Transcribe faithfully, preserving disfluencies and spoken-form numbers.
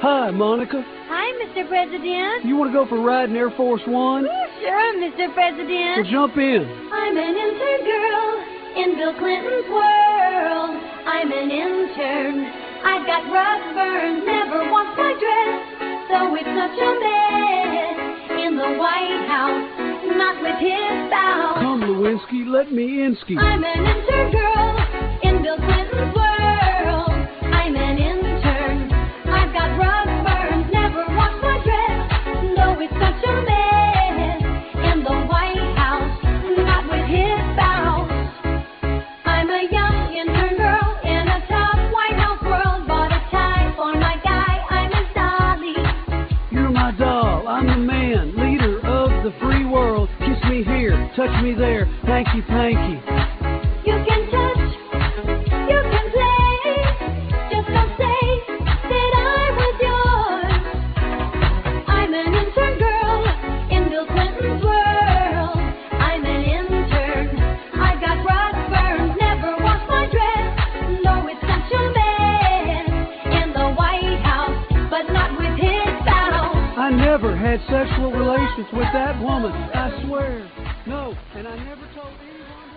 Hi, Monica. Hi, Mister President. You want to go for a ride in Air Force One? Ooh, sure, Mister President. Well, jump in. I'm an intern girl in Bill Clinton's world. I'm an intern. I've got rug burns, never washed my dress, so it's such a mess in the White House, not with his spouse. Come, Lewinsky, let me in-ski. I'm an intern girl in Bill Clinton's world. I'm an intern. I've got rug burns, never washed my dress, though it's such a mess in the White House, not with his spouse. I'm a young intern girl in a tough White House world. Bought a tie for my guy, I'm his dolly. You're my doll, I'm the man, leader of the free world. Kiss me here, touch me there, hanky-panky. You can touch, you can play, just don't say that I was yours. I'm an intern girl in Bill Clinton's world. I'm an intern. I've got rug burns, never washed my dress, though it's such a mess in the White House, but not with his spouse. I never had sexual relations with that woman, I swear. No, and I never told anyone.